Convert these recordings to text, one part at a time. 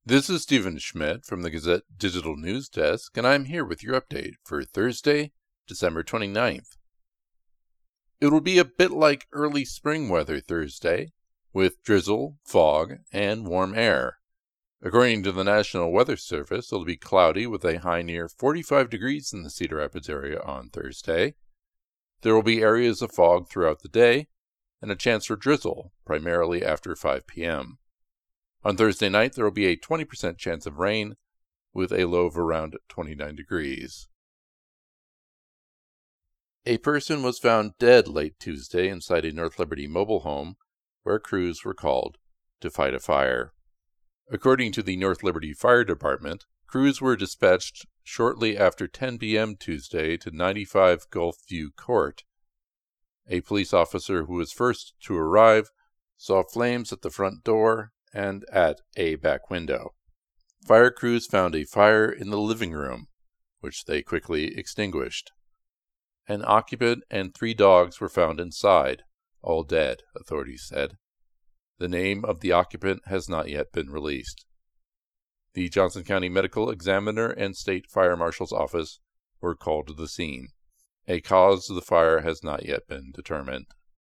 This is Stephen Schmidt from the Gazette Digital News Desk, and I'm here with your update for Thursday, December 29th. It will be a bit like early spring weather Thursday, with drizzle, fog, and warm air. According to the National Weather Service, it'll be cloudy with a high near 45 degrees in the Cedar Rapids area on Thursday. There will be areas of fog throughout the day, and a chance for drizzle, primarily after 5 p.m. On Thursday night, there will be a 20% chance of rain, with a low of around 29 degrees. A person was found dead late Tuesday inside a North Liberty mobile home, where crews were called to fight a fire. According to the North Liberty Fire Department, crews were dispatched shortly after 10 p.m. Tuesday to 95 Gulfview Court. A police officer who was first to arrive saw flames at the front door and at a back window. Fire crews found a fire in the living room, which they quickly extinguished. An occupant and 3 dogs were found inside, all dead, authorities said. The name of the occupant has not yet been released. The Johnson County Medical Examiner and State Fire Marshal's office were called to the scene. A cause of the fire has not yet been determined.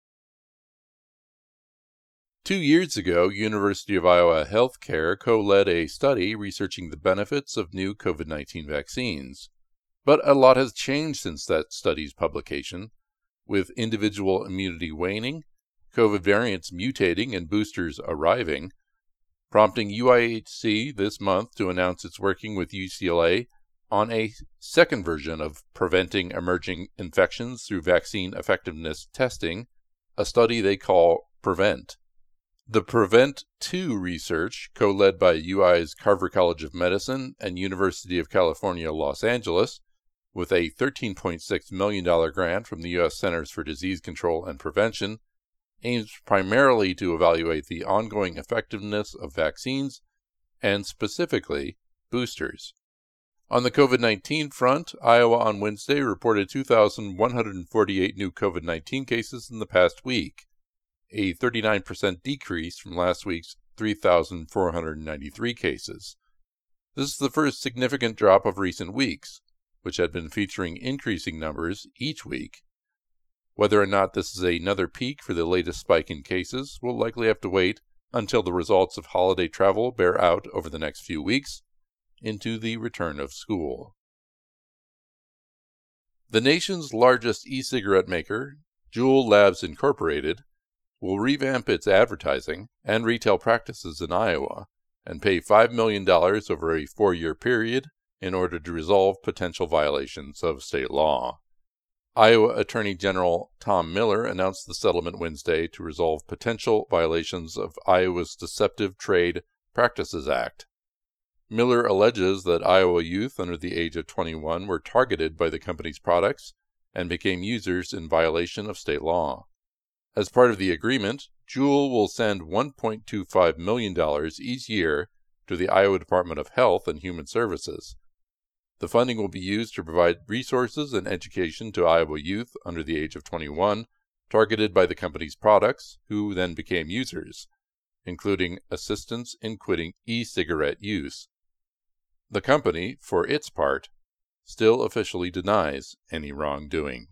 2 years ago, University of Iowa Healthcare co-led a study researching the benefits of new COVID-19 vaccines. But a lot has changed since that study's publication, with individual immunity waning, COVID variants mutating, and boosters arriving, prompting UIHC this month to announce it's working with UCLA on a second version of preventing emerging infections through vaccine effectiveness testing, a study they call PREVENT. The PREVENT-2 research, co-led by UI's Carver College of Medicine and University of California, Los Angeles, with a $13.6 million grant from the U.S. Centers for Disease Control and Prevention, aims primarily to evaluate the ongoing effectiveness of vaccines and specifically boosters. On the COVID-19 front, Iowa on Wednesday reported 2,148 new COVID-19 cases in the past week, a 39% decrease from last week's 3,493 cases. This is the first significant drop of recent weeks, which had been featuring increasing numbers each week. Whether or not this is another peak for the latest spike in cases, we'll likely have to wait until the results of holiday travel bear out over the next few weeks into the return of school. The nation's largest e-cigarette maker, Juul Labs Incorporated, will revamp its advertising and retail practices in Iowa and pay $5 million over a 4-year period in order to resolve potential violations of state law. Iowa Attorney General Tom Miller announced the settlement Wednesday to resolve potential violations of Iowa's Deceptive Trade Practices Act. Miller alleges that Iowa youth under the age of 21 were targeted by the company's products and became users in violation of state law. As part of the agreement, Juul will send $1.25 million each year to the Iowa Department of Health and Human Services. The funding will be used to provide resources and education to Iowa youth under the age of 21 targeted by the company's products, who then became users, including assistance in quitting e-cigarette use. The company, for its part, still officially denies any wrongdoing.